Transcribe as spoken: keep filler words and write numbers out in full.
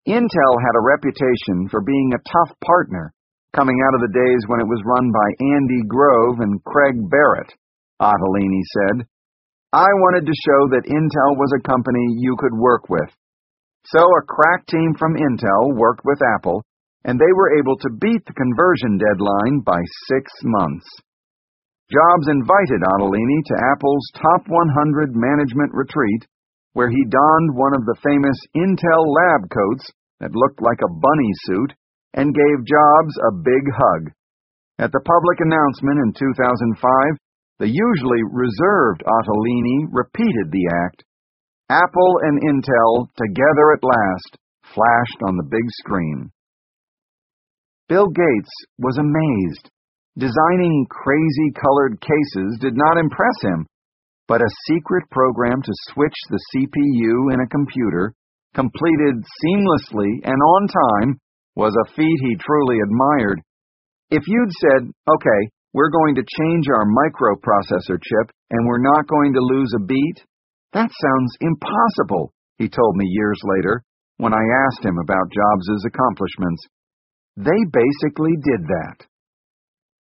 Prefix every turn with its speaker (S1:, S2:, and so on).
S1: Intel had a reputation for being a tough partner, coming out of the days when it was run by Andy Grove and Craig Barrett, Ottolini said. I wanted to show that Intel was a company you could work with. So a crack team from Intel worked with Apple, and they were able to beat the conversion deadline by six months. Jobs invited Ottolini to Apple's Top one hundred management retreat, where he donned one of the famous Intel lab coats that looked like a bunny suit and gave Jobs a big hug. At the public announcement in two thousand five, the usually reserved Ottolini repeated the act. Apple and Intel, together at last, flashed on the big screen. Bill Gates was amazed. Designing crazy-colored cases did not impress him, but a secret program to switch the C P U in a computer, completed seamlessly and on time, was a feat he truly admired. If you'd said, okay, we're going to change our microprocessor chip and we're not going to lose a beat, that sounds impossible, he told me years later when I asked him about Jobs' accomplishments. They basically did that.